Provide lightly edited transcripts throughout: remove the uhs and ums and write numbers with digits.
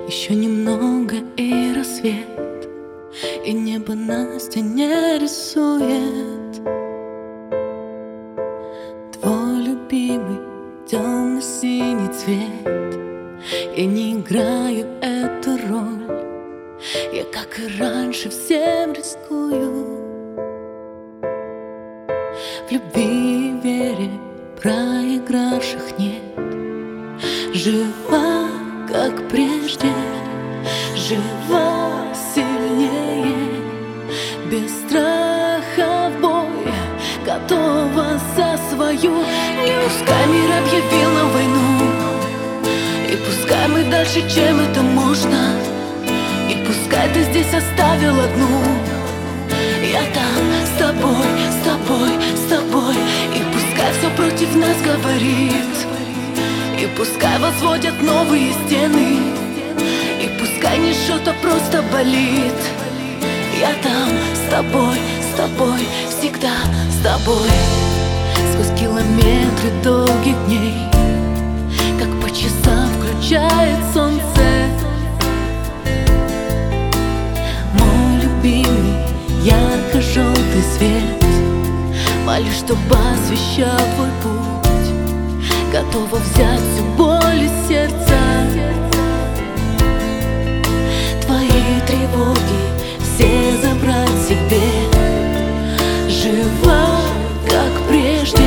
Еще немного и рассвет, и небо на стене рисует твой любимый темно-синий цвет. Я не играю эту роль, я, как и раньше, всем рискую. В любви и вере проигравших нет. Жива, как прежде, жива сильнее, без страха в бой, готова за свою. И пускай мир объявил нам войну, и пускай мы дальше, чем это можно, и пускай ты здесь оставил одну. Я там с тобой, с тобой, с тобой. И пускай все против нас говорит, и пускай возводят новые стены, и пускай не что-то просто болит. Я там с тобой, всегда с тобой. Сквозь километры долгих дней, как по часам включает солнце, мой любимый ярко-желтый свет. Молюсь, чтобы освещал твой путь, готова взять всю боль из сердца. Твои тревоги все забрать себе. Жива, как прежде,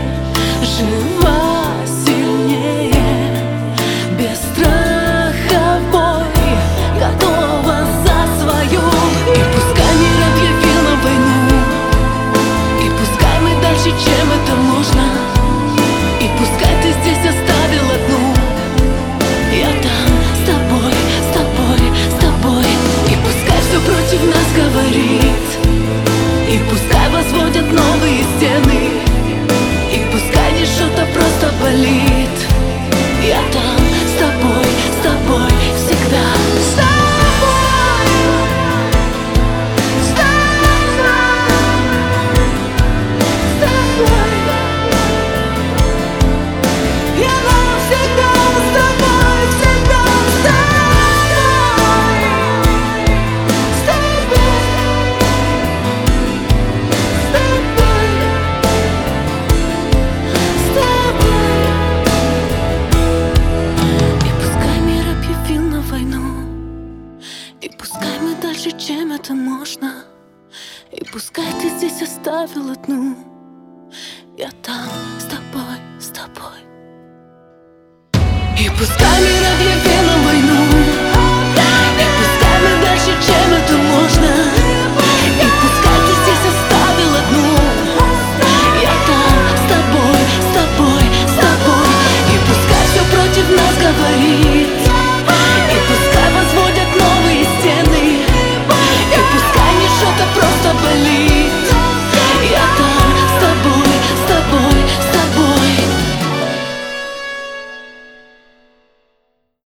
жива сильнее, без страха в бой, готова за свою. И пускай мир объявил нам войну, и пускай мы дальше, чем это можно, и пускай ты здесь оставил одну. Я там с тобой, с тобой, с тобой. И пускай все против нас говорит, и пускай возводят новые стены, и пускай не что-то просто болит. Я там с тобой, всегда с тобой, с тобой, с тобой. Я навсегда с тобой, всегда с тобой, с тобой, с тобой, с тобой. И пускай мир объявил на войну, и пускай мы дальше, чем это можно, и пускай ты здесь оставил одну. Я там с тобой, с тобой. И пускай мир объявил